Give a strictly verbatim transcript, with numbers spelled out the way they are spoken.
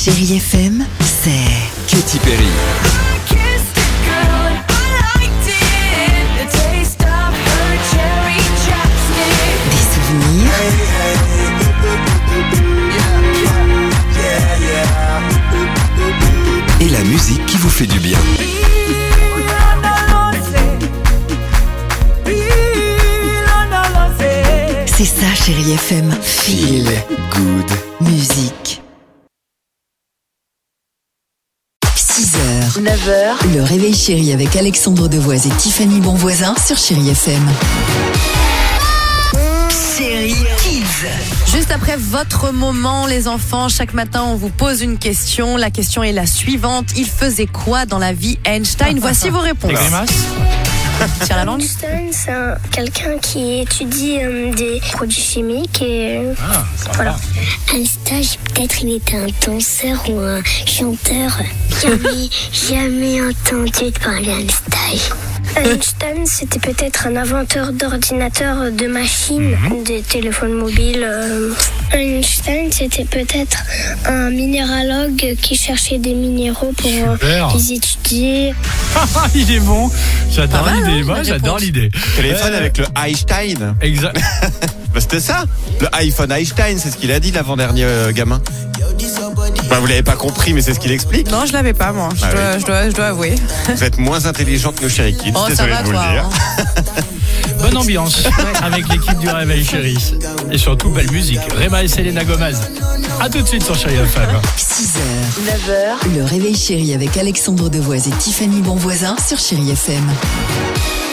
Chérie F M, c'est Katy Perry. des souvenirs, Et la musique qui vous fait du bien. c'est ça Chérie F M, Feel good. musique. six heures, neuf heures, le réveil chéri avec Alexandre Devoise et Tiffany Bonvoisin sur Chérie F M. Chérie Kids. Juste après votre moment, les enfants, chaque matin, on vous pose une question. La question est la suivante. Il faisait quoi dans la vie Einstein? Voici vos réponses. Les grimaces. Tire la langue. Einstein, c'est un- quelqu'un qui étudie euh, des produits chimiques et euh, Ah, voilà. Un stage, peut-être il était un danseur ou un chanteur. J'avais jamais entendu parler d'un stage. Einstein, c'était peut-être un inventeur d'ordinateurs, de machines, des téléphones mobiles. euh. Einstein, c'était peut-être un minéralogue qui cherchait des minéraux pour euh, Super. les étudier. Il est bon. J'adore Pas mal, l'idée. hein, Moi, la j'adore réponse. l'idée. Téléphone Euh, avec le Einstein. Exact. Bah, c'était ça. Le iPhone Einstein, c'est ce qu'il a dit l'avant-dernier euh, gamin. Bah, vous l'avez pas compris, mais c'est ce qu'il explique. Non, je l'avais pas, moi. Je, Ah dois, oui. je, dois, je dois avouer. Vous êtes moins intelligent que nos chéri kids. Oh, ça Désolé va, de vous toi. le dire. hein. Bonne ambiance avec l'équipe du Réveil Chéri. Et surtout, belle musique. Rema et Selena Gomez. A tout de suite sur Chéri F M. six heures, neuf heures, le réveil chéri avec Alexandre Devoise et Tiffany Bonvoisin sur Chérie F M.